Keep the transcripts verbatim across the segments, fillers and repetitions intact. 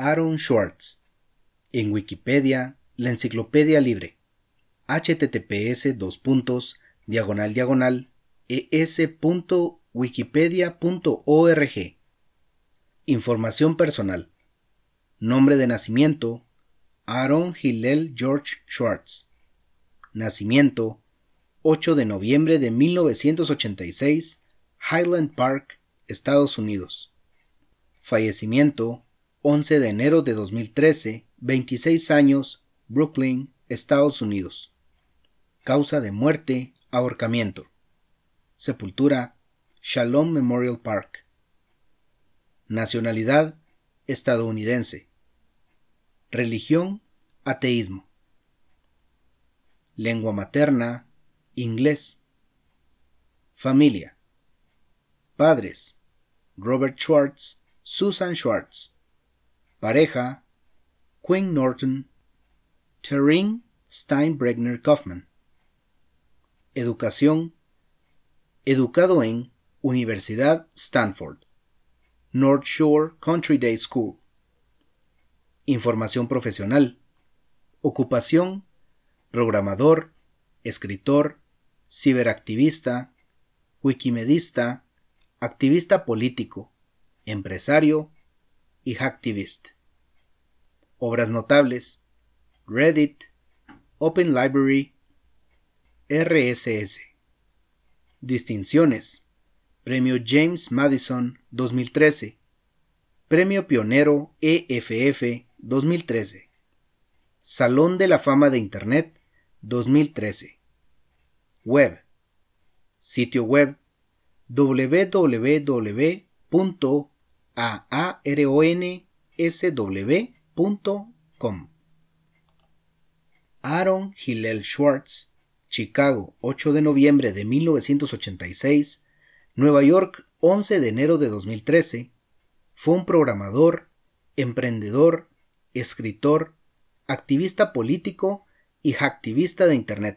Aaron Swartz. En Wikipedia, la enciclopedia libre. https dos puntos diagonal diagonal es.wikipedia.org. Información personal. Nombre de nacimiento: Aaron Hillel George Swartz. Nacimiento: ocho de noviembre de mil novecientos ochenta y seis, Highland Park, Estados Unidos. Fallecimiento: once de enero de dos mil trece, veintiséis años, Brooklyn, Estados Unidos. Causa de muerte: ahorcamiento. Sepultura: Shalom Memorial Park. Nacionalidad: estadounidense. Religión: ateísmo. Lengua materna: inglés. Familia: padres: Robert Schwartz, Susan Schwartz. Pareja: Quinn Norton, Terine Steinbregner Kaufman. Educación: educado en Universidad Stanford, North Shore Country Day School. Información profesional: ocupación: programador, escritor, ciberactivista, wikimedista, activista político, empresario y hacktivist. Obras notables: Reddit, Open Library, R S S. Distinciones: Premio James Madison dos mil trece, Premio Pionero E F F dos mil trece, Salón de la Fama de Internet dos mil trece. Web. Sitio web: doble u doble u doble u punto aaronsw punto com. Aaron Hillel Swartz, Chicago, ocho de noviembre de mil novecientos ochenta y seis, Nueva York, once de enero de dos mil trece, fue un programador, emprendedor, escritor, activista político y hacktivista de Internet.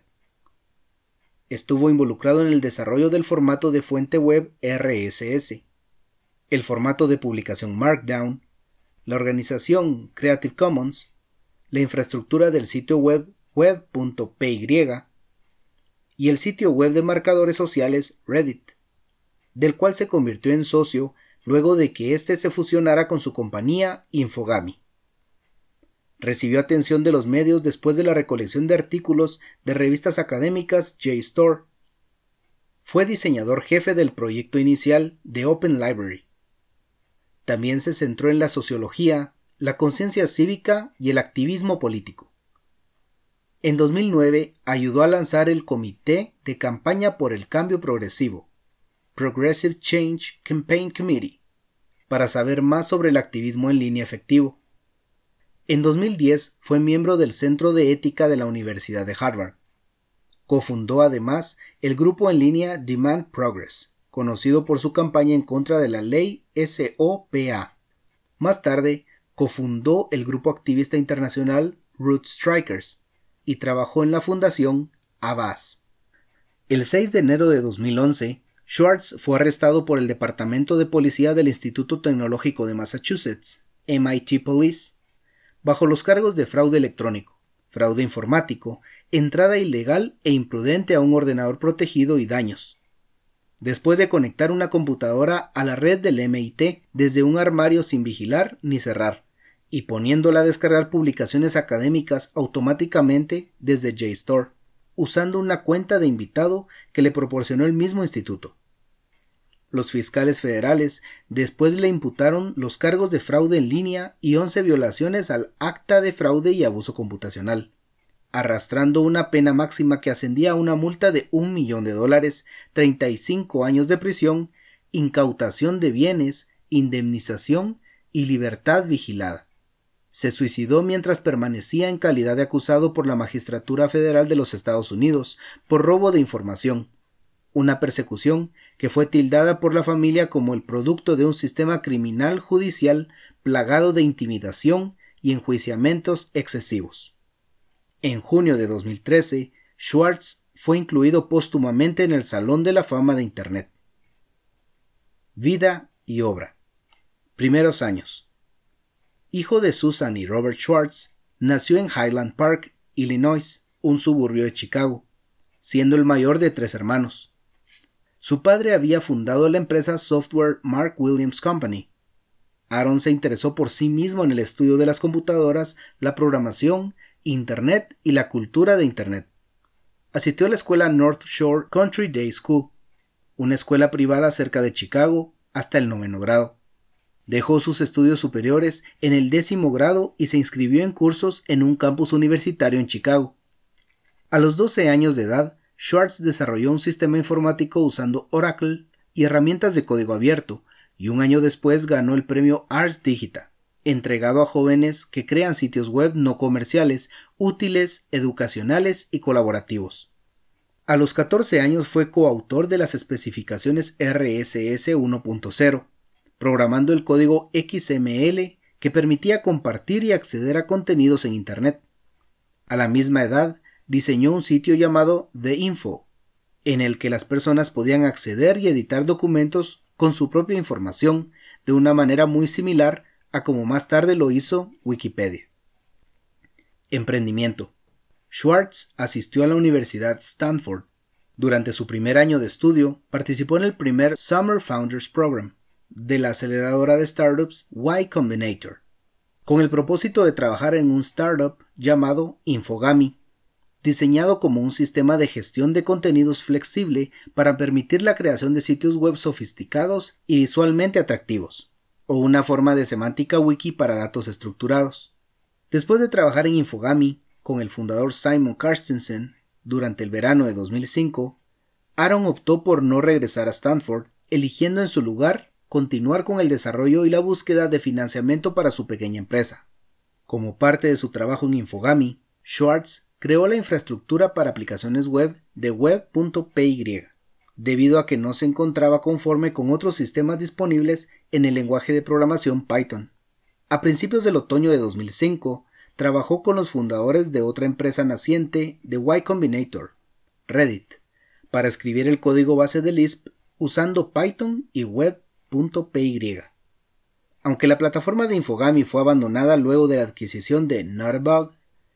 Estuvo involucrado en el desarrollo del formato de fuente web R S S, el formato de publicación Markdown, la organización Creative Commons, la infraestructura del sitio web web punto p y y el sitio web de marcadores sociales Reddit, del cual se convirtió en socio luego de que éste se fusionara con su compañía Infogami. Recibió atención de los medios después de la recolección de artículos de revistas académicas JSTOR. Fue diseñador jefe del proyecto inicial de Open Library. También se centró en la sociología, la conciencia cívica y el activismo político. En dos mil nueve ayudó a lanzar el Comité de Campaña por el Cambio Progresivo, Progressive Change Campaign Committee, para saber más sobre el activismo en línea efectivo. En dos mil diez fue miembro del Centro de Ética de la Universidad de Harvard. Cofundó además el grupo en línea Demand Progress, conocido por su campaña en contra de la ley S O P A. Más tarde, cofundó el grupo activista internacional Root Strikers y trabajó en la fundación Avaaz. El seis de enero de dos mil once, Schwartz fue arrestado por el Departamento de Policía del Instituto Tecnológico de Massachusetts, M I T Police, bajo los cargos de fraude electrónico, fraude informático, entrada ilegal e imprudente a un ordenador protegido y daños. Después de conectar una computadora a la red del M I T desde un armario sin vigilar ni cerrar, y poniéndola a descargar publicaciones académicas automáticamente desde JSTOR, usando una cuenta de invitado que le proporcionó el mismo instituto. Los fiscales federales después le imputaron los cargos de fraude en línea y once violaciones al Acta de Fraude y Abuso Computacional, arrastrando una pena máxima que ascendía a una multa de un millón de dólares, treinta y cinco años de prisión, incautación de bienes, indemnización y libertad vigilada. Se suicidó mientras permanecía en calidad de acusado por la Magistratura Federal de los Estados Unidos por robo de información, una persecución que fue tildada por la familia como el producto de un sistema criminal judicial plagado de intimidación y enjuiciamientos excesivos. En junio de dos mil trece, Schwartz fue incluido póstumamente en el Salón de la Fama de Internet. Vida y obra. Primeros años. hijo de Susan y Robert Schwartz, nació en Highland Park, Illinois, un suburbio de Chicago, siendo el mayor de tres hermanos. Su padre había fundado la empresa Software Mark Williams Company. Aaron se interesó por sí mismo en el estudio de las computadoras, la programación, Internet y la cultura de Internet. Asistió a la escuela North Shore Country Day School, una escuela privada cerca de Chicago, hasta el noveno grado. Dejó sus estudios superiores en el décimo grado y se inscribió en cursos en un campus universitario en Chicago. A los doce años de edad, Schwartz desarrolló un sistema informático usando Oracle y herramientas de código abierto, y un año después ganó el premio Ars Digita, entregado a jóvenes que crean sitios web no comerciales, útiles, educacionales y colaborativos. A los catorce años fue coautor de las especificaciones R S S uno punto cero, programando el código X M L que permitía compartir y acceder a contenidos en Internet. A la misma edad, diseñó un sitio llamado The Info, en el que las personas podían acceder y editar documentos con su propia información de una manera muy similar a como más tarde lo hizo Wikipedia. Emprendimiento. Schwartz asistió a la Universidad Stanford. Durante su primer año de estudio, participó en el primer Summer Founders Program de la aceleradora de startups Y Combinator, con el propósito de trabajar en un startup llamado Infogami, diseñado como un sistema de gestión de contenidos flexible para permitir la creación de sitios web sofisticados y visualmente atractivos, o una forma de semántica wiki para datos estructurados. Después de trabajar en Infogami con el fundador Simon Carstensen durante el verano de dos mil cinco, Aaron optó por no regresar a Stanford, eligiendo en su lugar continuar con el desarrollo y la búsqueda de financiamiento para su pequeña empresa. Como parte de su trabajo en Infogami, Schwartz creó la infraestructura para aplicaciones web de web punto p y, debido a que no se encontraba conforme con otros sistemas disponibles en el lenguaje de programación Python. A principios del otoño de dos mil cinco, trabajó con los fundadores de otra empresa naciente de Y Combinator, Reddit, para escribir el código base de Lisp usando Python y web punto p y. Aunque la plataforma de Infogami fue abandonada luego de la adquisición de Notabug,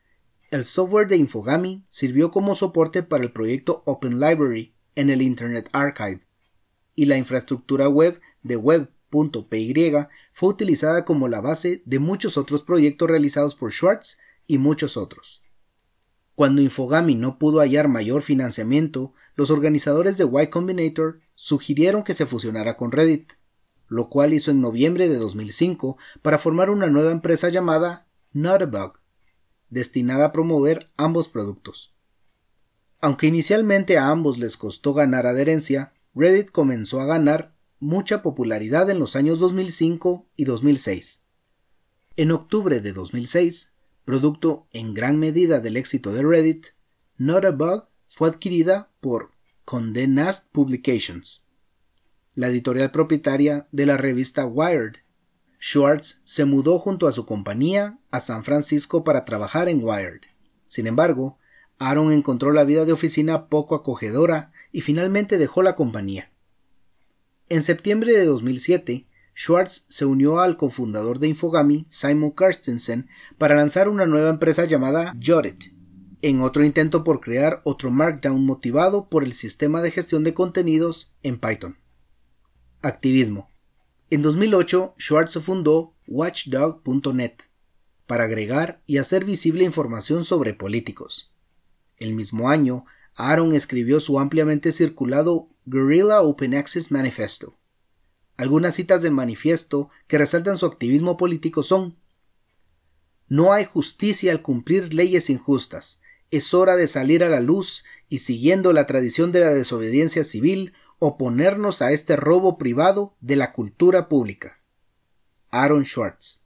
el software de Infogami sirvió como soporte para el proyecto Open Library en el Internet Archive, y la infraestructura web de web punto p y fue utilizada como la base de muchos otros proyectos realizados por Schwartz y muchos otros. Cuando Infogami no pudo hallar mayor financiamiento, los organizadores de Y Combinator sugirieron que se fusionara con Reddit, lo cual hizo en noviembre de dos mil cinco para formar una nueva empresa llamada Notabug, destinada a promover ambos productos. Aunque inicialmente a ambos les costó ganar adherencia, Reddit comenzó a ganar mucha popularidad en los años dos mil cinco y dos mil seis. En octubre de dos mil seis, producto en gran medida del éxito de Reddit, Notabug fue adquirida por Condé Nast Publications, la editorial propietaria de la revista Wired. Schwartz se mudó junto a su compañía a San Francisco para trabajar en Wired. Sin embargo, Aaron encontró la vida de oficina poco acogedora y finalmente dejó la compañía. En septiembre de dos mil siete, Schwartz se unió al cofundador de Infogami, Simon Carstensen, para lanzar una nueva empresa llamada Jotted, en otro intento por crear otro Markdown motivado por el sistema de gestión de contenidos en Python. Activismo. En dos mil ocho, Schwartz fundó Watchdog punto net para agregar y hacer visible información sobre políticos. El mismo año, Aaron escribió su ampliamente circulado Guerrilla Open Access Manifesto. Algunas citas del manifiesto que resaltan su activismo político son: no hay justicia al cumplir leyes injustas. Es hora de salir a la luz y, siguiendo la tradición de la desobediencia civil, oponernos a este robo privado de la cultura pública. Aaron Schwartz.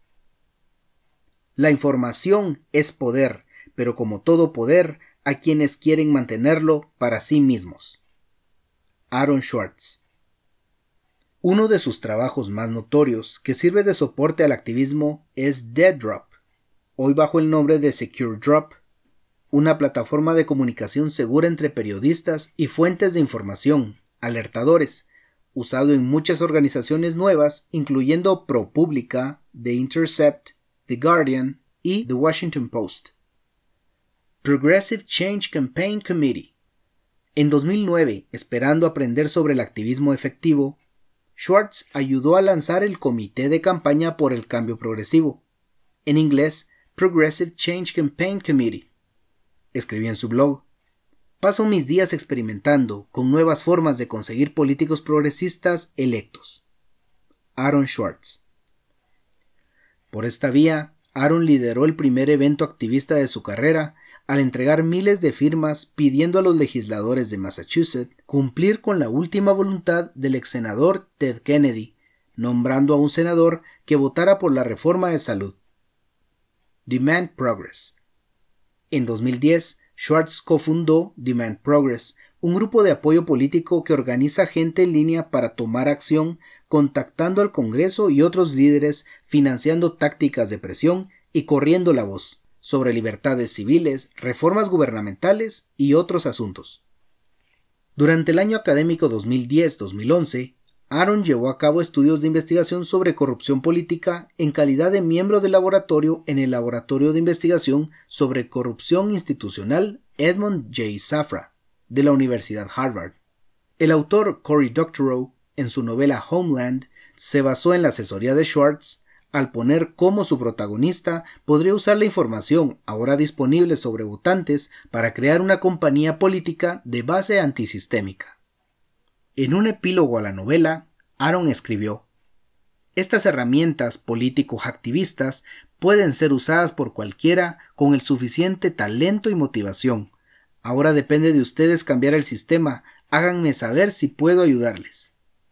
La información es poder, pero como todo poder, hay quienes quieren mantenerlo para sí mismos. Aaron Schwartz. Uno de sus trabajos más notorios que sirve de soporte al activismo es Deaddrop, hoy bajo el nombre de SecureDrop, una plataforma de comunicación segura entre periodistas y fuentes de información, alertadores, usado en muchas organizaciones nuevas, incluyendo ProPublica, The Intercept, The Guardian y The Washington Post. Progressive Change Campaign Committee. En dos mil nueve, esperando aprender sobre el activismo efectivo, Schwartz ayudó a lanzar el Comité de Campaña por el Cambio Progresivo, en inglés Progressive Change Campaign Committee. Escribió en su blog: paso mis días experimentando con nuevas formas de conseguir políticos progresistas electos. Aaron Swartz. Por esta vía, Aaron lideró el primer evento activista de su carrera al entregar miles de firmas pidiendo a los legisladores de Massachusetts cumplir con la última voluntad del ex senador Ted Kennedy, nombrando a un senador que votara por la reforma de salud. Demand Progress. En dos mil diez, Schwartz cofundó Demand Progress, un grupo de apoyo político que organiza gente en línea para tomar acción, contactando al Congreso y otros líderes, financiando tácticas de presión y corriendo la voz sobre libertades civiles, reformas gubernamentales y otros asuntos. Durante el año académico dos mil diez dos mil once, Aaron llevó a cabo estudios de investigación sobre corrupción política en calidad de miembro del laboratorio en el Laboratorio de Investigación sobre Corrupción Institucional Edmund J. Safra, de la Universidad Harvard. El autor Cory Doctorow, en su novela Homeland, se basó en la asesoría de Schwartz al poner cómo su protagonista podría usar la información ahora disponible sobre votantes para crear una compañía política de base antisistémica. En un epílogo a la novela, Aaron escribió: estas herramientas político-activistas pueden ser usadas por cualquiera con el suficiente talento y motivación. Ahora depende de ustedes cambiar el sistema. Háganme saber si puedo ayudarles.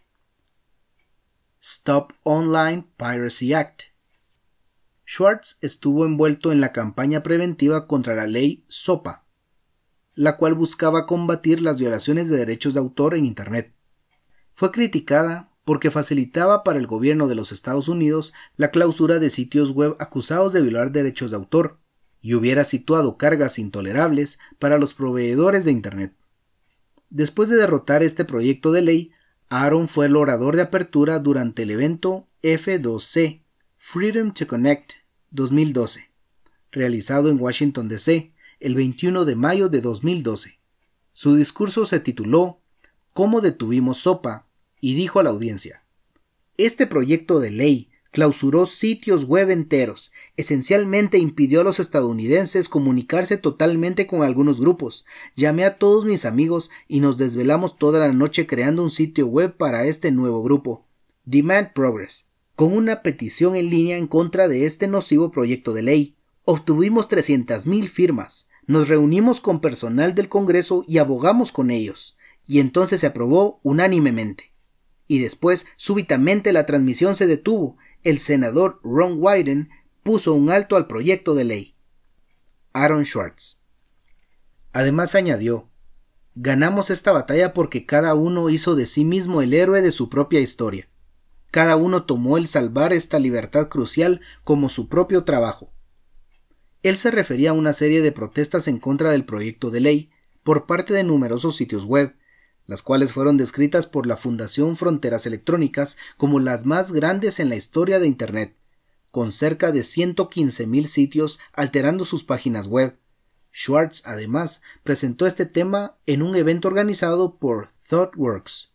Stop Online Piracy Act. Schwartz estuvo envuelto en la campaña preventiva contra la ley SOPA, la cual buscaba combatir las violaciones de derechos de autor en Internet. Fue criticada porque facilitaba para el gobierno de los Estados Unidos la clausura de sitios web acusados de violar derechos de autor, y hubiera situado cargas intolerables para los proveedores de Internet. Después de derrotar este proyecto de ley, Aaron fue el orador de apertura durante el evento F dos C, Freedom to Connect dos mil doce, realizado en Washington D C el veintiuno de mayo de dos mil doce. Su discurso se tituló ¿Cómo detuvimos SOPA? Y dijo a la audiencia: este proyecto de ley clausuró sitios web enteros, esencialmente impidió a los estadounidenses comunicarse totalmente con algunos grupos. Llamé a todos mis amigos y nos desvelamos toda la noche creando un sitio web para este nuevo grupo, Demand Progress, con una petición en línea en contra de este nocivo proyecto de ley. Obtuvimos trescientas mil firmas, nos reunimos con personal del Congreso y abogamos con ellos, y entonces se aprobó unánimemente. Y después, súbitamente, la transmisión se detuvo. El senador Ron Wyden puso un alto al proyecto de ley. Aaron Swartz. Además añadió: ganamos esta batalla porque cada uno hizo de sí mismo el héroe de su propia historia. Cada uno tomó el salvar esta libertad crucial como su propio trabajo. Él se refería a una serie de protestas en contra del proyecto de ley por parte de numerosos sitios web, las cuales fueron descritas por la Fundación Fronteras Electrónicas como las más grandes en la historia de Internet, con cerca de ciento quince mil sitios alterando sus páginas web. Schwartz, además, presentó este tema en un evento organizado por ThoughtWorks.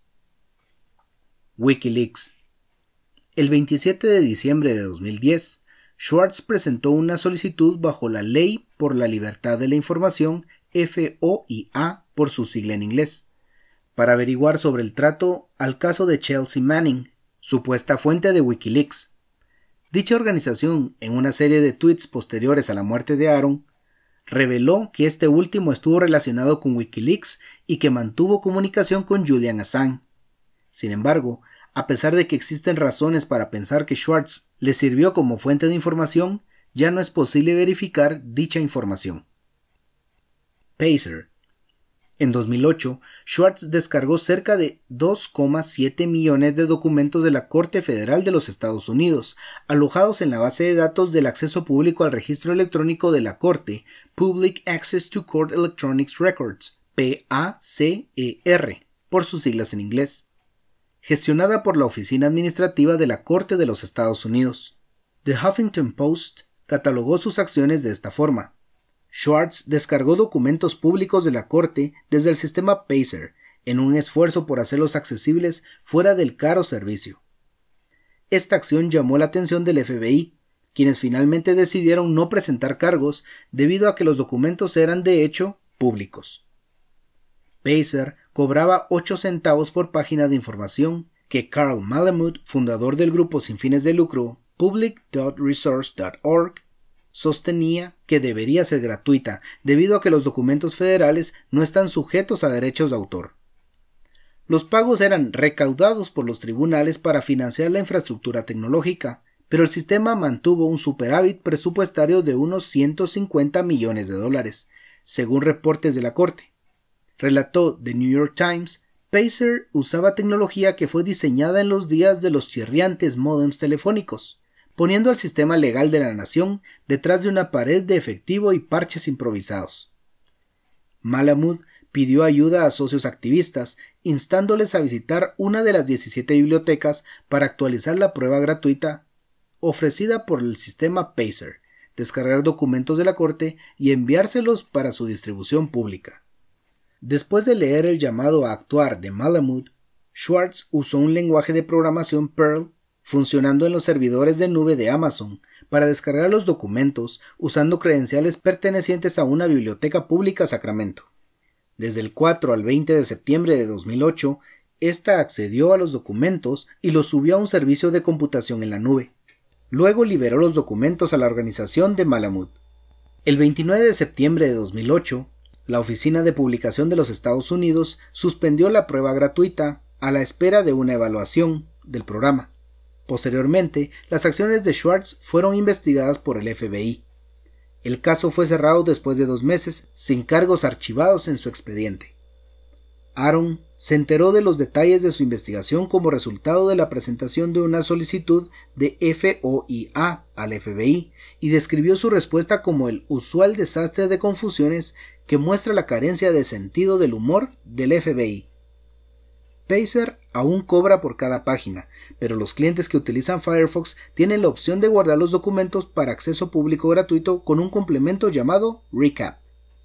WikiLeaks. El veintisiete de diciembre de dos mil diez, Schwartz presentó una solicitud bajo la Ley por la Libertad de la Información, F O I A por su sigla en inglés, para averiguar sobre el trato al caso de Chelsea Manning, supuesta fuente de WikiLeaks. Dicha organización, en una serie de tweets posteriores a la muerte de Aaron, reveló que este último estuvo relacionado con WikiLeaks y que mantuvo comunicación con Julian Assange. Sin embargo, a pesar de que existen razones para pensar que Schwartz le sirvió como fuente de información, ya no es posible verificar dicha información. Pacer. En dos mil ocho, Schwartz descargó cerca de dos coma siete millones de documentos de la Corte Federal de los Estados Unidos, alojados en la base de datos del acceso público al registro electrónico de la Corte, Public Access to Court Electronics Records, P A C E R, por sus siglas en inglés, gestionada por la Oficina Administrativa de la Corte de los Estados Unidos. The Huffington Post catalogó sus acciones de esta forma. Schwartz descargó documentos públicos de la corte desde el sistema Pacer, en un esfuerzo por hacerlos accesibles fuera del caro servicio. Esta acción llamó la atención del F B I, quienes finalmente decidieron no presentar cargos debido a que los documentos eran de hecho públicos. Pacer cobraba ocho centavos por página de información que Carl Malamud, fundador del grupo sin fines de lucro public dot resource dot org, sostenía que debería ser gratuita debido a que los documentos federales no están sujetos a derechos de autor. Los pagos eran recaudados por los tribunales para financiar la infraestructura tecnológica, pero el sistema mantuvo un superávit presupuestario de unos ciento cincuenta millones de dólares, según reportes de la corte. Relató The New York Times, Pacer usaba tecnología que fue diseñada en los días de los chirriantes módems telefónicos, poniendo al sistema legal de la nación detrás de una pared de efectivo y parches improvisados. Malamud pidió ayuda a socios activistas, instándoles a visitar una de las diecisiete bibliotecas para actualizar la prueba gratuita ofrecida por el sistema Pacer, descargar documentos de la corte y enviárselos para su distribución pública. Después de leer el llamado a actuar de Malamud, Schwartz usó un lenguaje de programación Perl funcionando en los servidores de nube de Amazon para descargar los documentos usando credenciales pertenecientes a una biblioteca pública Sacramento. Desde el cuatro al veinte de septiembre de dos mil ocho, ésta accedió a los documentos y los subió a un servicio de computación en la nube. Luego liberó los documentos a la organización de Malamud. El veintinueve de septiembre de dos mil ocho, la Oficina de Publicación de los Estados Unidos suspendió la prueba gratuita a la espera de una evaluación del programa. Posteriormente, las acciones de Schwartz fueron investigadas por el F B I. El caso fue cerrado después de dos meses, sin cargos archivados en su expediente. Aaron se enteró de los detalles de su investigación como resultado de la presentación de una solicitud de F O I A al F B I y describió su respuesta como el usual desastre de confusiones que muestra la carencia de sentido del humor del F B I. Pacer aún cobra por cada página, pero los clientes que utilizan Firefox tienen la opción de guardar los documentos para acceso público gratuito con un complemento llamado Recap.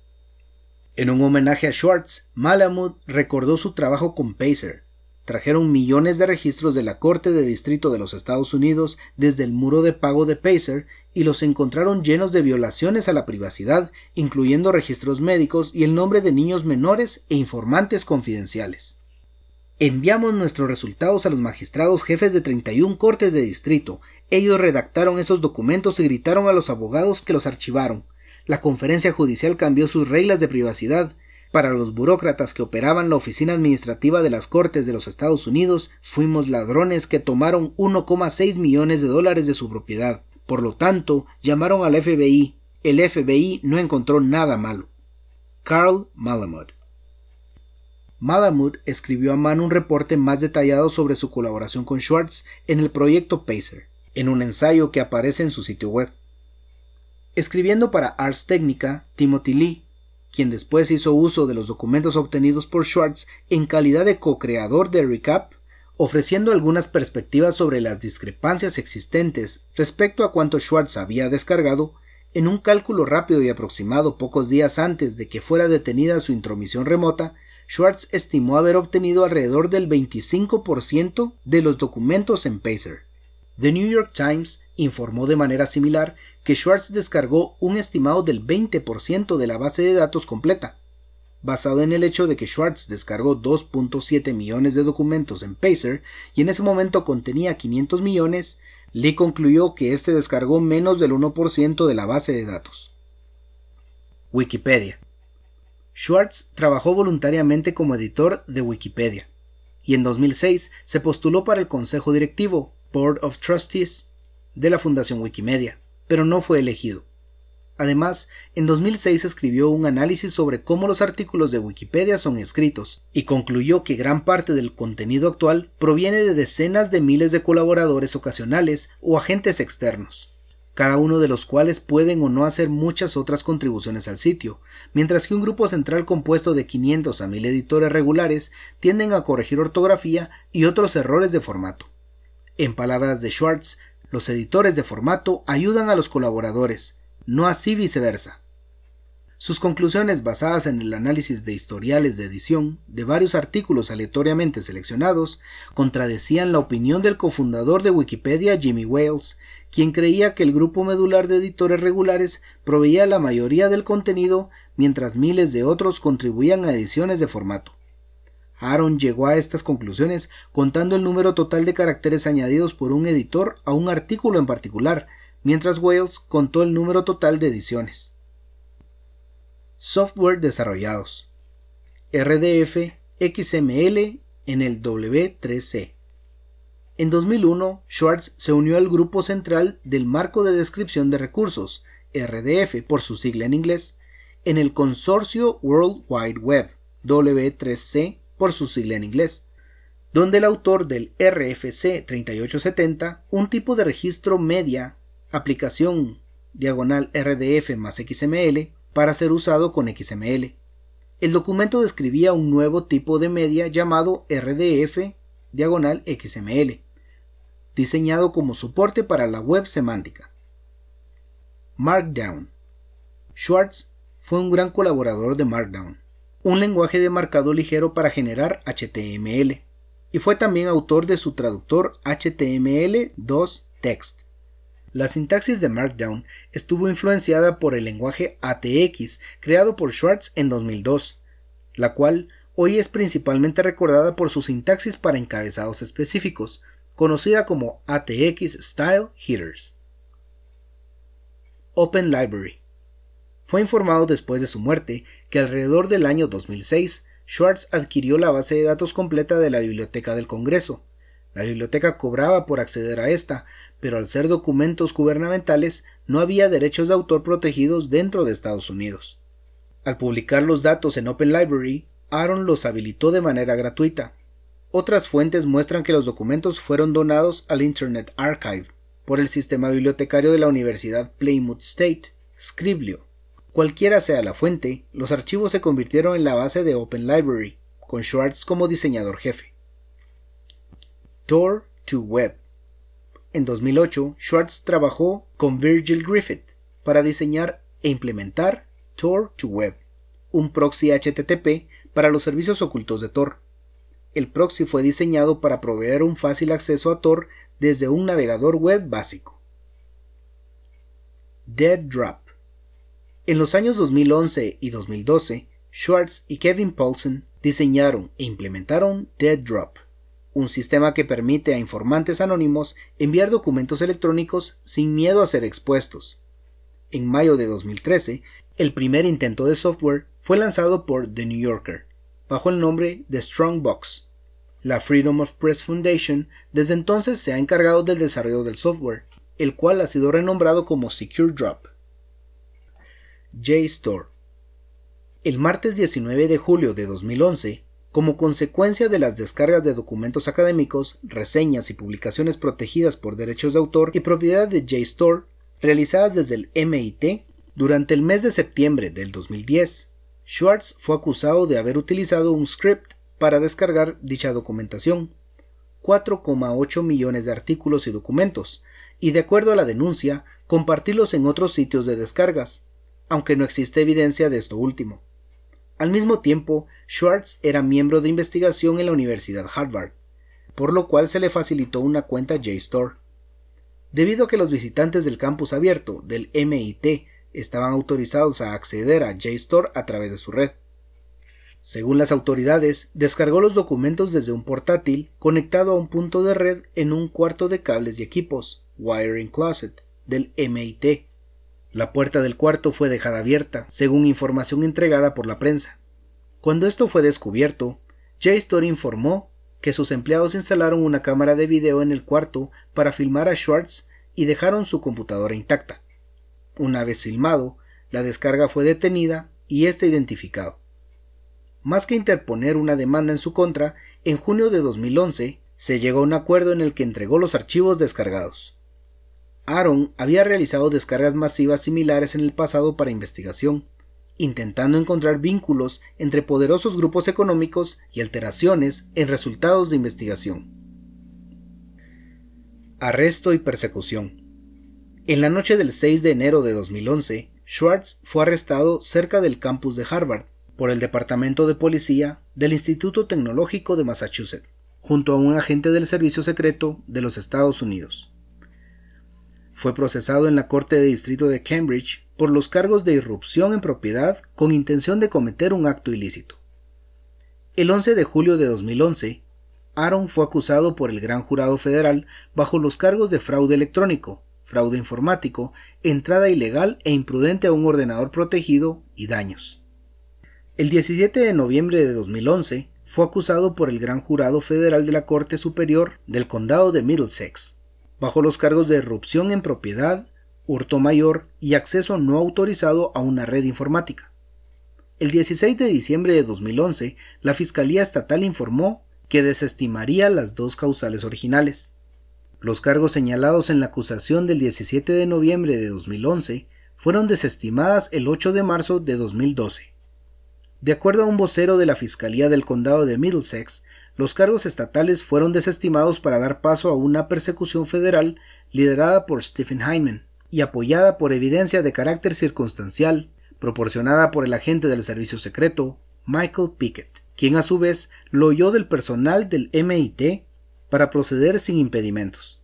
En un homenaje a Schwartz, Malamud recordó su trabajo con Pacer. Trajeron millones de registros de la Corte de Distrito de los Estados Unidos desde el muro de pago de Pacer y los encontraron llenos de violaciones a la privacidad, incluyendo registros médicos y el nombre de niños menores e informantes confidenciales. Enviamos nuestros resultados a los magistrados jefes de treinta y una cortes de distrito. Ellos redactaron esos documentos y gritaron a los abogados que los archivaron. La conferencia judicial cambió sus reglas de privacidad. Para los burócratas que operaban la oficina administrativa de las cortes de los Estados Unidos, fuimos ladrones que tomaron uno coma seis millones de dólares de su propiedad. Por lo tanto, llamaron al F B I. El F B I no encontró nada malo. Carl Malamud. Malamud escribió a mano un reporte más detallado sobre su colaboración con Schwartz en el proyecto Pacer, en un ensayo que aparece en su sitio web. Escribiendo para Ars Technica, Timothy Lee, quien después hizo uso de los documentos obtenidos por Schwartz en calidad de co-creador de Recap, ofreciendo algunas perspectivas sobre las discrepancias existentes respecto a cuánto Schwartz había descargado, en un cálculo rápido y aproximado pocos días antes de que fuera detenida su intromisión remota, Schwartz estimó haber obtenido alrededor del veinticinco por ciento de los documentos en Pacer. The New York Times informó de manera similar que Schwartz descargó un estimado del veinte por ciento de la base de datos completa. Basado en el hecho de que Schwartz descargó dos punto siete millones de documentos en Pacer y en ese momento contenía quinientos millones, Lee concluyó que este descargó menos del uno por ciento de la base de datos. Wikipedia. Schwartz trabajó voluntariamente como editor de Wikipedia, y en dos mil seis se postuló para el Consejo Directivo, Board of Trustees, de la Fundación Wikimedia, pero no fue elegido. Además, en dos mil seis escribió un análisis sobre cómo los artículos de Wikipedia son escritos, y concluyó que gran parte del contenido actual proviene de decenas de miles de colaboradores ocasionales o agentes externos, cada uno de los cuales pueden o no hacer muchas otras contribuciones al sitio, mientras que un grupo central compuesto de quinientos a mil editores regulares tienden a corregir ortografía y otros errores de formato. En palabras de Schwartz, Los editores de formato ayudan a los colaboradores, no así viceversa. Sus conclusiones, basadas en el análisis de historiales de edición de varios artículos aleatoriamente seleccionados, contradecían la opinión del cofundador de Wikipedia, Jimmy Wales, quien creía que el grupo medular de editores regulares proveía la mayoría del contenido, mientras miles de otros contribuían a ediciones de formato. Aaron llegó a estas conclusiones contando el número total de caracteres añadidos por un editor a un artículo en particular, mientras Wales contó el número total de ediciones. Software desarrollados. R D F X M L en el W tres C. En dos mil uno, Schwartz se unió al grupo central del Marco de Descripción de Recursos, R D F por su sigla en inglés, en el Consorcio World Wide Web, W tres C por su sigla en inglés, donde el autor del R F C treinta y ocho setenta, un tipo de registro media, aplicación diagonal R D F más X M L, para ser usado con X M L. El documento describía un nuevo tipo de media llamado R D F diagonal X M L, diseñado como soporte para la web semántica. Markdown. Schwartz fue un gran colaborador de Markdown, un lenguaje de marcado ligero para generar H T M L, y fue también autor de su traductor H T M L dos Text. La sintaxis de Markdown estuvo influenciada por el lenguaje A T X creado por Schwartz en dos mil dos, la cual hoy es principalmente recordada por su sintaxis para encabezados específicos, conocida como A T X Style Headers. Open Library. Fue informado después de su muerte que alrededor del año dos mil seis, Schwartz adquirió la base de datos completa de la Biblioteca del Congreso. La biblioteca cobraba por acceder a esta, pero al ser documentos gubernamentales no había derechos de autor protegidos dentro de Estados Unidos. Al publicar los datos en Open Library, Aaron los habilitó de manera gratuita. Otras fuentes muestran que los documentos fueron donados al Internet Archive por el sistema bibliotecario de la Universidad Plymouth State, Scriblio. Cualquiera sea la fuente, los archivos se convirtieron en la base de Open Library, con Schwartz como diseñador jefe. Tor to Web. En dos mil ocho, Schwartz trabajó con Virgil Griffith para diseñar e implementar Tor to Web, un proxy H T T P para los servicios ocultos de Tor. El proxy fue diseñado para proveer un fácil acceso a Tor desde un navegador web básico. Dead Drop. En los años dos mil once y dos mil doce, Schwartz y Kevin Paulson diseñaron e implementaron Dead Drop, un sistema que permite a informantes anónimos enviar documentos electrónicos sin miedo a ser expuestos. En mayo de dos mil trece, el primer intento de software fue lanzado por The New Yorker, bajo el nombre de Strongbox. La Freedom of Press Foundation desde entonces se ha encargado del desarrollo del software, el cual ha sido renombrado como Secure Drop. JSTOR. El martes diecinueve de julio de dos mil once, como consecuencia de las descargas de documentos académicos, reseñas y publicaciones protegidas por derechos de autor y propiedad de JSTOR, realizadas desde el M I T, durante el mes de septiembre del dos mil diez, Schwartz fue acusado de haber utilizado un script para descargar dicha documentación, cuatro coma ocho millones de artículos y documentos, y de acuerdo a la denuncia, compartirlos en otros sitios de descargas, aunque no existe evidencia de esto último. Al mismo tiempo, Schwartz era miembro de investigación en la Universidad Harvard, por lo cual se le facilitó una cuenta JSTOR. Debido a que los visitantes del campus abierto del M I T estaban autorizados a acceder a JSTOR a través de su red. Según las autoridades, descargó los documentos desde un portátil conectado a un punto de red en un cuarto de cables y equipos, Wiring Closet, del M I T. La puerta del cuarto fue dejada abierta, según información entregada por la prensa. Cuando esto fue descubierto, JSTOR informó que sus empleados instalaron una cámara de video en el cuarto para filmar a Schwartz y dejaron su computadora intacta. Una vez filmado, la descarga fue detenida y éste identificado. Más que interponer una demanda en su contra, en junio de dos mil once se llegó a un acuerdo en el que entregó los archivos descargados. Aaron había realizado descargas masivas similares en el pasado para investigación, intentando encontrar vínculos entre poderosos grupos económicos y alteraciones en resultados de investigación. Arresto y persecución. En la noche del seis de enero de dos mil once, Schwartz fue arrestado cerca del campus de Harvard por el Departamento de Policía del Instituto Tecnológico de Massachusetts, junto a un agente del Servicio Secreto de los Estados Unidos. Fue procesado en la Corte de Distrito de Cambridge por los cargos de irrupción en propiedad con intención de cometer un acto ilícito. El once de julio de dos mil once, Aaron fue acusado por el Gran Jurado Federal bajo los cargos de fraude electrónico, fraude informático, entrada ilegal e imprudente a un ordenador protegido y daños. El diecisiete de noviembre de dos mil once fue acusado por el Gran Jurado Federal de la Corte Superior del Condado de Middlesex, bajo los cargos de irrupción en propiedad, hurto mayor y acceso no autorizado a una red informática. El dieciséis de diciembre de dos mil once, la Fiscalía Estatal informó que desestimaría las dos causales originales. Los cargos señalados en la acusación del diecisiete de noviembre de dos mil once fueron desestimadas el ocho de marzo de dos mil doce. De acuerdo a un vocero de la Fiscalía del Condado de Middlesex, los cargos estatales fueron desestimados para dar paso a una persecución federal liderada por Stephen Hyman y apoyada por evidencia de carácter circunstancial, proporcionada por el agente del Servicio Secreto, Michael Pickett, quien a su vez lo oyó del personal del M I T para proceder sin impedimentos.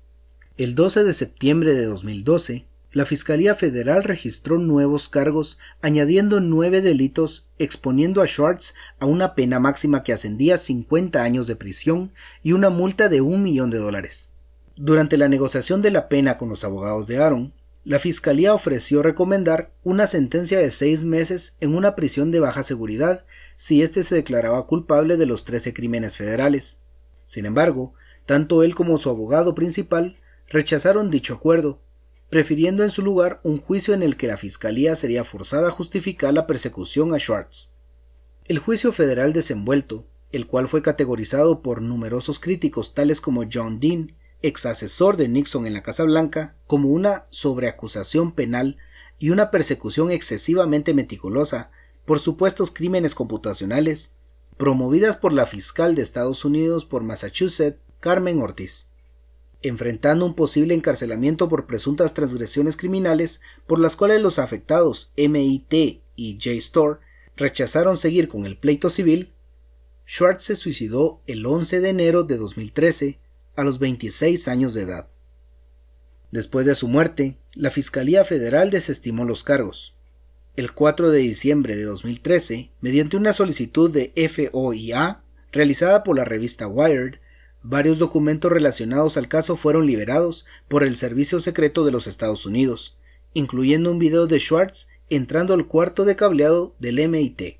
El doce de septiembre de dos mil doce, la Fiscalía Federal registró nuevos cargos, añadiendo nueve delitos, exponiendo a Schwartz a una pena máxima que ascendía a cincuenta años de prisión y una multa de un millón de dólares. Durante la negociación de la pena con los abogados de Aaron, la Fiscalía ofreció recomendar una sentencia de seis meses en una prisión de baja seguridad si éste se declaraba culpable de los trece crímenes federales. Sin embargo, tanto él como su abogado principal rechazaron dicho acuerdo, prefiriendo en su lugar un juicio en el que la Fiscalía sería forzada a justificar la persecución a Schwartz. El juicio federal desenvuelto, el cual fue categorizado por numerosos críticos tales como John Dean, ex asesor de Nixon en la Casa Blanca, como una sobreacusación penal y una persecución excesivamente meticulosa por supuestos crímenes computacionales, promovidas por la fiscal de Estados Unidos por Massachusetts, Carmen Ortiz, enfrentando un posible encarcelamiento por presuntas transgresiones criminales por las cuales los afectados M I T y JSTOR rechazaron seguir con el pleito civil. Schwartz se suicidó el once de enero de dos mil trece a los veintiséis años de edad. Después de su muerte, la Fiscalía Federal desestimó los cargos. El cuatro de diciembre de dos mil trece, mediante una solicitud de F O I A realizada por la revista Wired, varios documentos relacionados al caso fueron liberados por el Servicio Secreto de los Estados Unidos, incluyendo un video de Schwartz entrando al cuarto de cableado del M I T.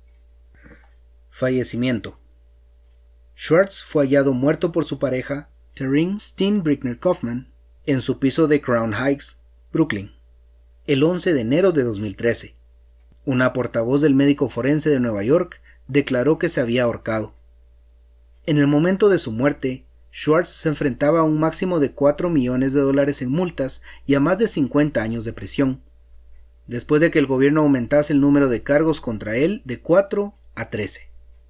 Fallecimiento. Schwartz fue hallado muerto por su pareja, Taryn Steenbrickner Kaufman, en su piso de Crown Heights, Brooklyn, el once de enero de dos mil trece. Una portavoz del médico forense de Nueva York declaró que se había ahorcado. En el momento de su muerte, Schwartz se enfrentaba a un máximo de cuatro millones de dólares en multas y a más de cincuenta años de prisión, después de que el gobierno aumentase el número de cargos contra él de cuatro a trece.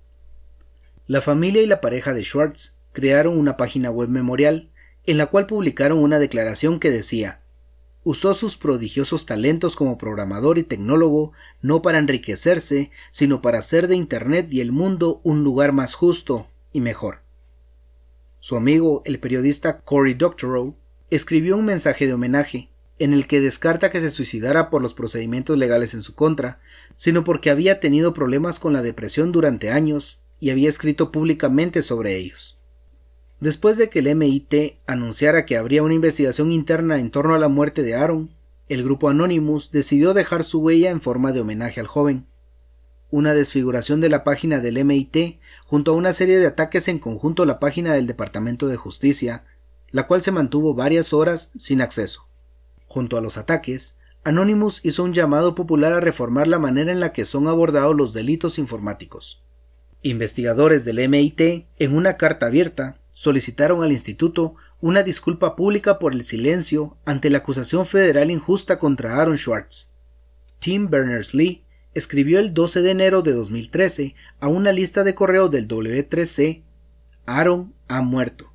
La familia y la pareja de Schwartz crearon una página web memorial en la cual publicaron una declaración que decía: usó sus prodigiosos talentos como programador y tecnólogo no para enriquecerse, sino para hacer de Internet y el mundo un lugar más justo y mejor. Su amigo, el periodista Cory Doctorow, escribió un mensaje de homenaje en el que descarta que se suicidara por los procedimientos legales en su contra, sino porque había tenido problemas con la depresión durante años y había escrito públicamente sobre ellos. Después de que el M I T anunciara que habría una investigación interna en torno a la muerte de Aaron, el grupo Anonymous decidió dejar su huella en forma de homenaje al joven. Una desfiguración de la página del M I T junto a una serie de ataques en conjunto a la página del Departamento de Justicia, la cual se mantuvo varias horas sin acceso. Junto a los ataques, Anonymous hizo un llamado popular a reformar la manera en la que son abordados los delitos informáticos. Investigadores del M I T, en una carta abierta, solicitaron al instituto una disculpa pública por el silencio ante la acusación federal injusta contra Aaron Schwartz. Tim Berners-Lee escribió el doce de enero de dos mil trece a una lista de correo del W tres C: Aaron ha muerto,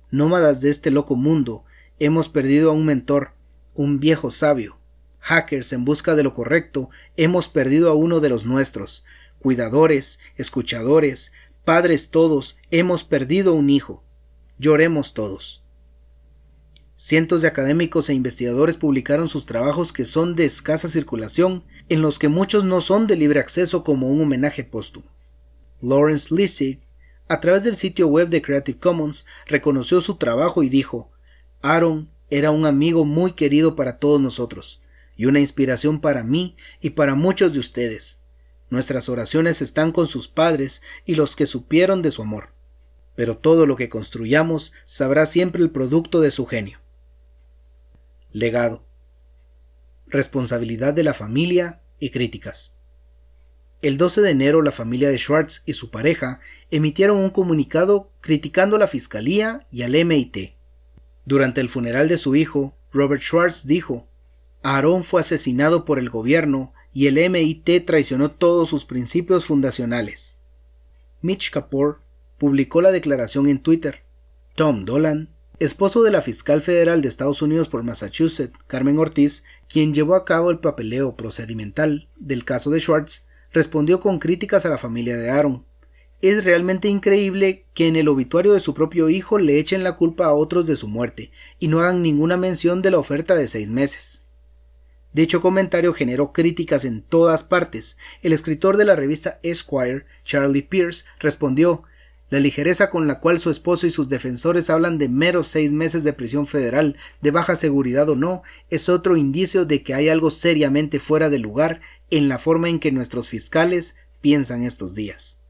Nómadas de este loco mundo, hemos perdido a un mentor, un viejo sabio. Hackers en busca de lo correcto, hemos perdido a uno de los nuestros. Cuidadores, escuchadores, padres todos, hemos perdido un hijo. Lloremos todos. Cientos de académicos e investigadores publicaron sus trabajos que son de escasa circulación, en los que muchos no son de libre acceso como un homenaje póstumo. Lawrence Lessig, a través del sitio web de Creative Commons, reconoció su trabajo y dijo: Aaron era un amigo muy querido para todos nosotros, y una inspiración para mí y para muchos de ustedes. Nuestras oraciones están con sus padres y los que supieron de su amor. Pero todo lo que construyamos sabrá siempre el producto de su genio. Legado. Responsabilidad de la familia y críticas. El doce de enero la familia de Schwartz y su pareja emitieron un comunicado criticando a la fiscalía y al M I T. Durante el funeral de su hijo, Robert Schwartz dijo: Aaron fue asesinado por el gobierno y el M I T traicionó todos sus principios fundacionales. Mitch Kapor publicó la declaración en Twitter. Tom Dolan, esposo de la fiscal federal de Estados Unidos por Massachusetts, Carmen Ortiz, quien llevó a cabo el papeleo procedimental del caso de Schwartz, respondió con críticas a la familia de Aaron. Es realmente increíble que en el obituario de su propio hijo le echen la culpa a otros de su muerte y no hagan ninguna mención de la oferta de seis meses. Dicho comentario generó críticas en todas partes. El escritor de la revista Esquire, Charlie Pierce, respondió: la ligereza con la cual su esposo y sus defensores hablan de meros seis meses de prisión federal, de baja seguridad o no, es otro indicio de que hay algo seriamente fuera de lugar en la forma en que nuestros fiscales piensan estos días.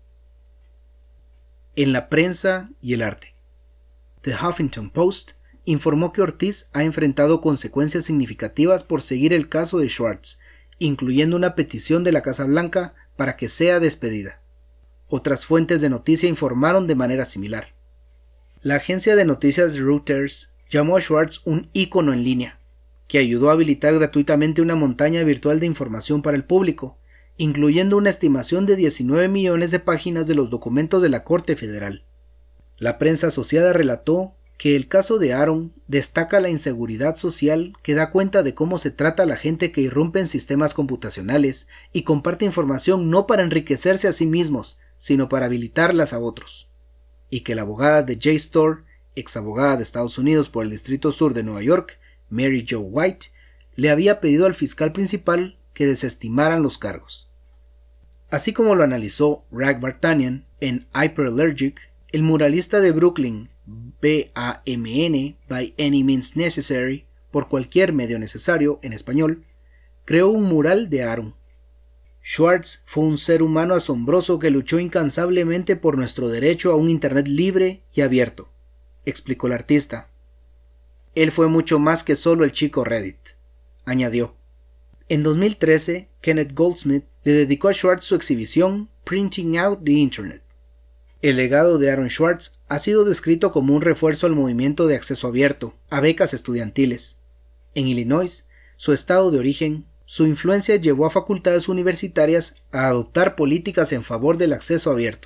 En la prensa y el arte. The Huffington Post informó que Ortiz ha enfrentado consecuencias significativas por seguir el caso de Schwartz, incluyendo una petición de la Casa Blanca para que sea despedida. Otras fuentes de noticia informaron de manera similar. La agencia de noticias Reuters llamó a Schwartz un ícono en línea, que ayudó a habilitar gratuitamente una montaña virtual de información para el público, incluyendo una estimación de diecinueve millones de páginas de los documentos de la Corte Federal. La prensa asociada relató que el caso de Aaron destaca la inseguridad social que da cuenta de cómo se trata a la gente que irrumpe en sistemas computacionales y comparte información no para enriquecerse a sí mismos, sino para habilitarlas a otros, y que la abogada de JSTOR, ex abogada de Estados Unidos por el Distrito Sur de Nueva York, Mary Jo White, le había pedido al fiscal principal que desestimaran los cargos. Así como lo analizó Rag Vartanian en Hyperallergic, el muralista de Brooklyn, B A M N, By Any Means Necessary, por cualquier medio necesario en español, creó un mural de Aaron. Schwartz fue un ser humano asombroso que luchó incansablemente por nuestro derecho a un Internet libre y abierto, explicó el artista. Él fue mucho más que solo el chico Reddit, añadió. En dos mil trece, Kenneth Goldsmith le dedicó a Schwartz su exhibición Printing Out the Internet. El legado de Aaron Schwartz ha sido descrito como un refuerzo al movimiento de acceso abierto, a becas estudiantiles. En Illinois, su estado de origen, su influencia llevó a facultades universitarias a adoptar políticas en favor del acceso abierto.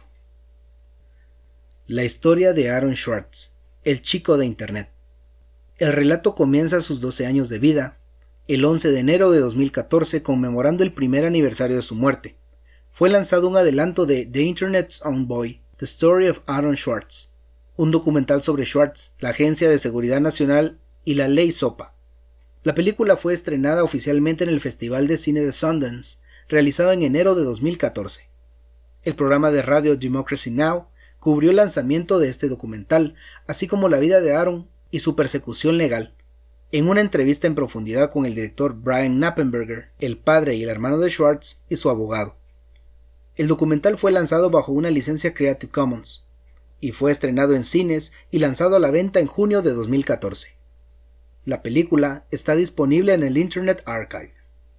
La historia de Aaron Schwartz, el chico de Internet. El relato comienza a sus doce años de vida, el once de enero de dos mil catorce, conmemorando el primer aniversario de su muerte. Fue lanzado un adelanto de The Internet's Own Boy, The Story of Aaron Schwartz, un documental sobre Schwartz, la Agencia de Seguridad Nacional y la Ley SOPA. La película fue estrenada oficialmente en el Festival de Cine de Sundance, realizado en enero de dos mil catorce. El programa de radio Democracy Now! Cubrió el lanzamiento de este documental, así como la vida de Aaron y su persecución legal. En una entrevista en profundidad con el director Brian Knappenberger, el padre y el hermano de Schwartz, y su abogado. El documental fue lanzado bajo una licencia Creative Commons, y fue estrenado en cines y lanzado a la venta en junio de dos mil catorce. La película está disponible en el Internet Archive.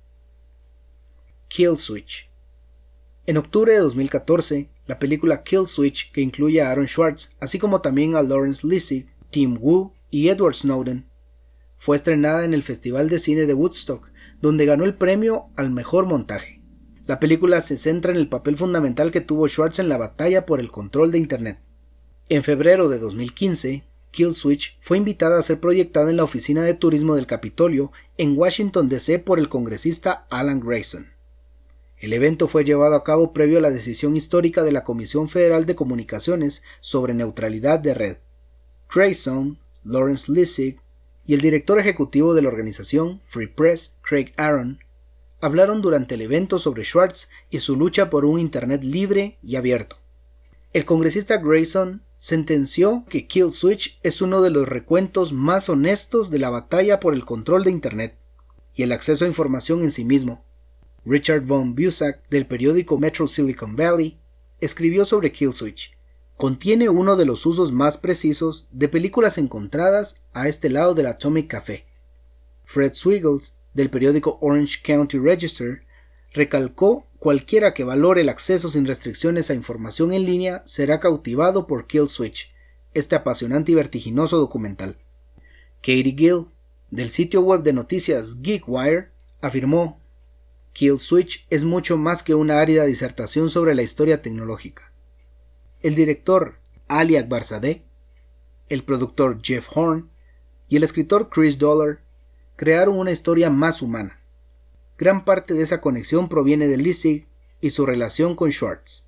Kill Switch. En octubre de dos mil catorce, la película Kill Switch, que incluye a Aaron Schwartz, así como también a Lawrence Lessig, Tim Wu y Edward Snowden, fue estrenada en el Festival de Cine de Woodstock, donde ganó el premio al mejor montaje. La película se centra en el papel fundamental que tuvo Schwartz en la batalla por el control de Internet. En febrero de dos mil quince, Killswitch fue invitada a ser proyectada en la oficina de turismo del Capitolio en Washington D C por el congresista Alan Grayson. El evento fue llevado a cabo previo a la decisión histórica de la Comisión Federal de Comunicaciones sobre neutralidad de red. Grayson, Lawrence Lessig y el director ejecutivo de la organización, Free Press, Craig Aaron, hablaron durante el evento sobre Schwartz y su lucha por un Internet libre y abierto. El congresista Grayson sentenció que Killswitch es uno de los recuentos más honestos de la batalla por el control de Internet y el acceso a información en sí mismo. Richard von Busak, del periódico Metro Silicon Valley, escribió sobre Killswitch: contiene uno de los usos más precisos de películas encontradas a este lado del Atomic Café. Fred Swiggles, del periódico Orange County Register, recalcó: cualquiera que valore el acceso sin restricciones a información en línea será cautivado por Killswitch, este apasionante y vertiginoso documental. Katie Gill, del sitio web de noticias GeekWire, afirmó: Killswitch es mucho más que una árida disertación sobre la historia tecnológica. El director Ali Akbarzadeh, el productor Jeff Horn y el escritor Chris Dollar crearon una historia más humana. Gran parte de esa conexión proviene de Lessig y su relación con Schwartz.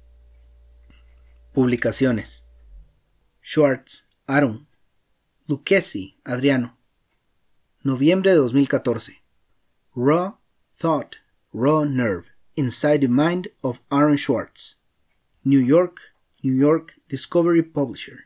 Publicaciones: Schwartz, Aaron. Lucchesi, Adriano. Noviembre de dos mil catorce. Raw Thought, Raw Nerve, Inside the Mind of Aaron Schwartz. New York, New York Discovery Publisher.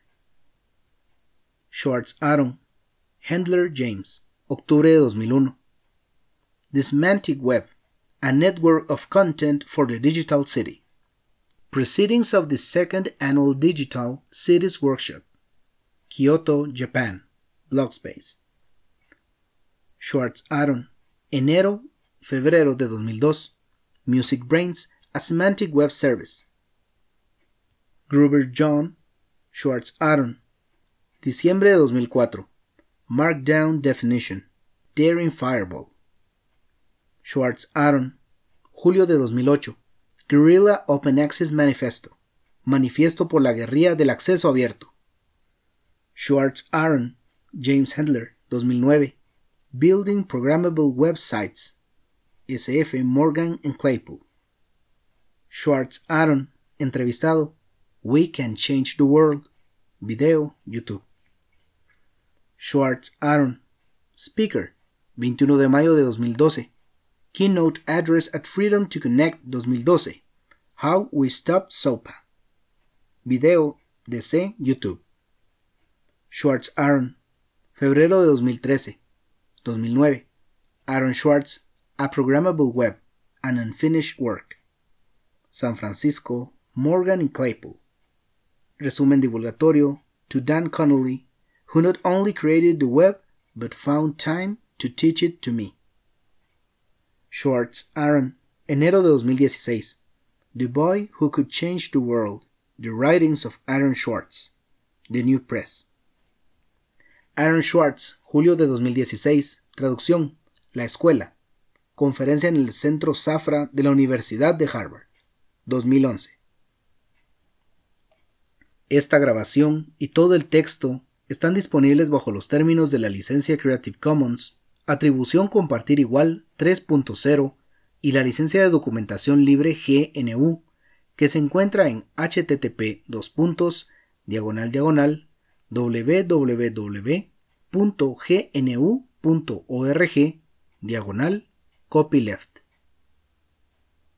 Schwartz, Aaron. Handler, James. Octubre de dos mil uno. The Semantic Web, a Network of Content for the Digital City. Proceedings of the Second Annual Digital Cities Workshop. Kyoto, Japan. Blogspace. Schwartz, Aaron. Enero, febrero de dos mil dos. Music Brains, a Semantic Web Service. Gruber, John. Schwartz, Aaron. Diciembre de dos mil cuatro. Markdown Definition. Daring Fireball. Schwartz, Aaron. Julio de dos mil ocho. Guerrilla Open Access Manifesto. Manifiesto por la guerrilla del acceso abierto. Schwartz, Aaron. James Handler, dos mil nueve. Building Programmable Websites. S F Morgan and Claypool. Schwartz, Aaron. Entrevistado. We Can Change the World. Video, YouTube. Schwartz, Aaron. Speaker, veintiuno de mayo de dos mil doce. Keynote Address at Freedom to Connect dos mil doce. How We Stopped SOPA. Video, D C, YouTube. Schwartz, Aaron. Febrero de dos mil trece. dos mil nueve. Aaron Schwartz, A Programmable Web, An Unfinished Work. San Francisco, Morgan and Claypool. Resumen divulgatorio, to Dan Connolly, who not only created the web, but found time to teach it to me. Schwartz, Aaron. Enero de dos mil dieciséis. The Boy Who Could Change the World. The Writings of Aaron Schwartz. The New Press. Aaron Schwartz, julio de dos mil dieciséis. Traducción: La Escuela. Conferencia en el Centro Safra de la Universidad de Harvard. dos mil once. Esta grabación y todo el texto están disponibles bajo los términos de la licencia Creative Commons, atribución compartir igual tres punto cero y la licencia de documentación libre G N U, que se encuentra en http dos puntos diagonal diagonal www punto g n u punto org diagonal copyleft.